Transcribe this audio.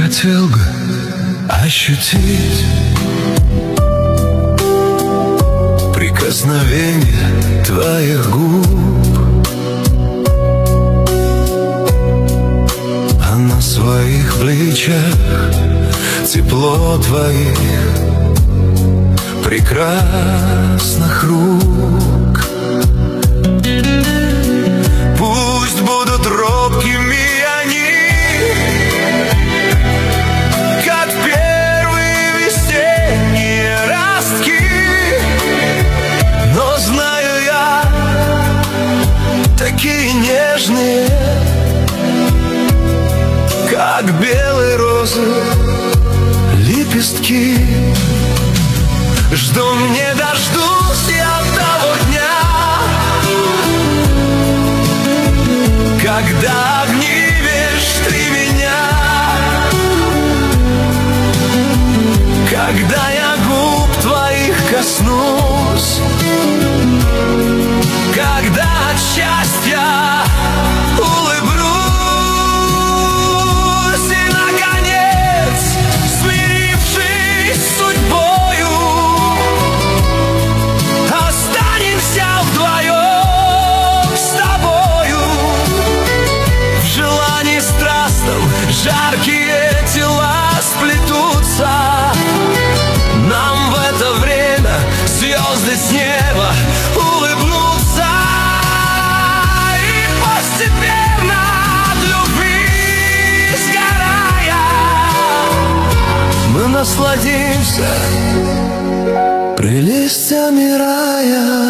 хотел бы ощутить прикосновение твоих губ, а на своих плечах тепло твоих прекрасных рук. Пусть будут робкими они, как первые весенние ростки, но знаю я, такие нежные, как белые розы лепестки. Жду, не дождусь я того дня, когда обнимешь ты меня, когда я губ твоих коснусь, когда от счастья улыбнусь и, наконец, смирившись с судьбою, останемся вдвоем с тобою. В желании страстном жаркие тела сплетутся, нам в это время звезды с неба улыбнутся, и постепенно от любви сгорая мы насладимся прелестями рая.